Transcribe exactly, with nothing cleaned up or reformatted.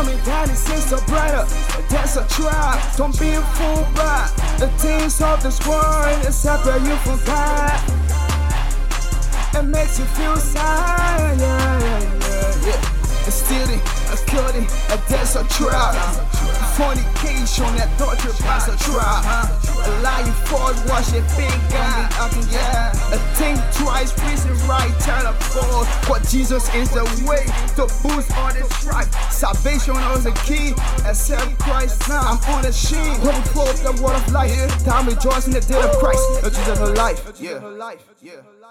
coming down, it seems so brighter. That's a trap, don't be fooled by the things of this world that separate you from God. It makes you feel sad, yeah, yeah, yeah, yeah. It's stealing, a killing, a death's a trap. Fornication, that torture, that's a trap. A lying false, wash it big God, yeah. A think twice, reason right, turn a fall. But Jesus is the way to boost all this strife. Salvation is the key, accept Christ now. I'm on the sheen, holding forth the word of life. Time rejoicing the day of Christ, the Jesus of life, yeah.